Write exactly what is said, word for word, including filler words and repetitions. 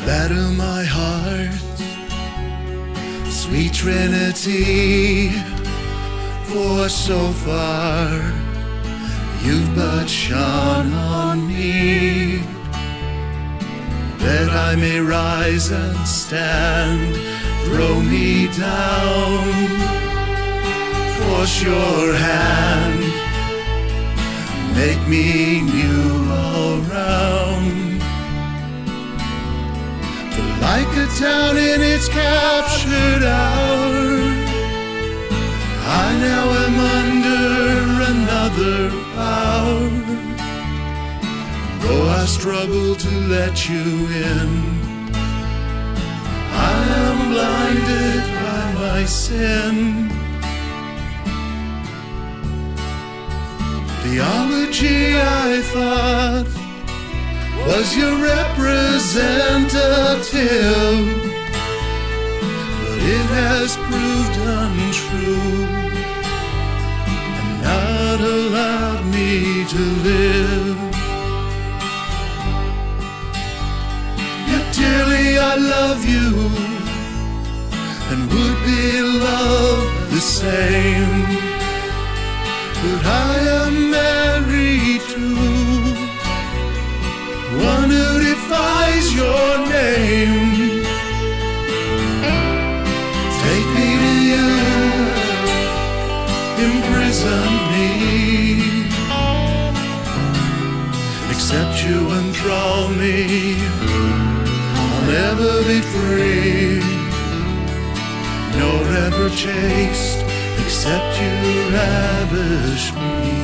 batter my heart, sweet Trinity, for so far you've but shone on me, that I may rise and stand. Throw me down, force your hand, make me new all round. For like a town in its captured hour, I now am under another power. Though I struggle to let you in, I am blinded by my sin. Theology, I thought, was your representative, but it has proved untrue and not allowed me to live. Yet dearly I love you and would be loved the same, but I am married to one who defies your name. Take me to you, imprison me, accept you, enthrall me, I'll never be free, nor ever chaste, except you ravish me.